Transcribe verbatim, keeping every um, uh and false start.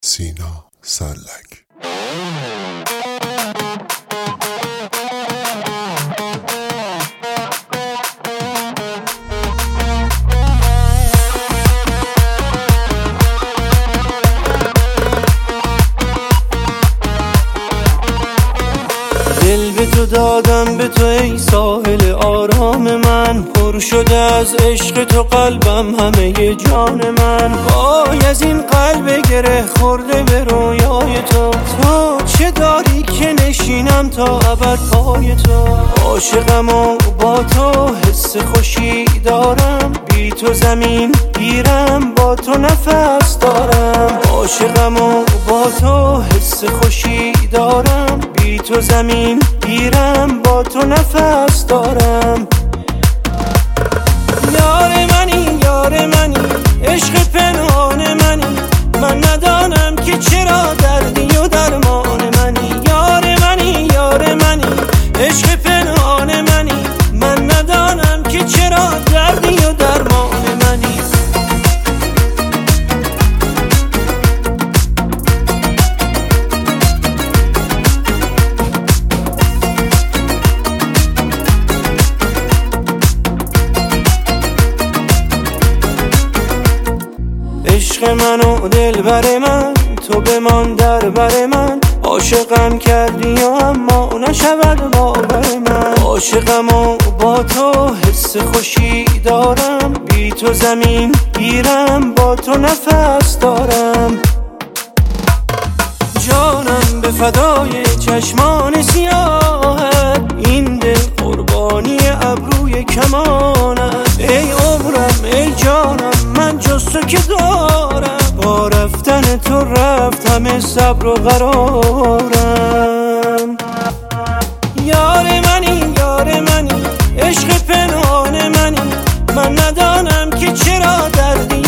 سینا سلک. دل به تو دادم، به تو ای ساحل آرام من، پر شده از عشق تو قلبم، همه جان من. وای از این قلب گره خورده به رویای تو، تو چه داری که نشینم تا ابد پای تو. عاشقم و با تو حس خوشی دارم، بی تو زمین گیرم، با تو نفس دارم. عاشقم و با تو حس خوشی دارم، بی تو زمین گیرم، با تو نفس دارم. یار منی یار منی، عشق پنهان منی، من ندانم که چرا دردی و درمان منی. یار منی یار منی، عشق پنهان منی، من ندانم که چرا دردی و درمان منی. عشق من و دلبر من، تو بمان در بر من. عاشقم کردی و اما نشود باور من. عاشقم و با تو حس خوشی دارم، بی تو زمین گیرم، با تو نفس دارم. جانم به فدای چشمان سیاهت، این دل قربانی ابروی کمانت. ای عمرم ای جانم، من جز تو که دارم، با رفتن تو رفت همه صبر و قرارم. یار منی یار منی، عشق پنهان منی، من ندانم که چرا دردی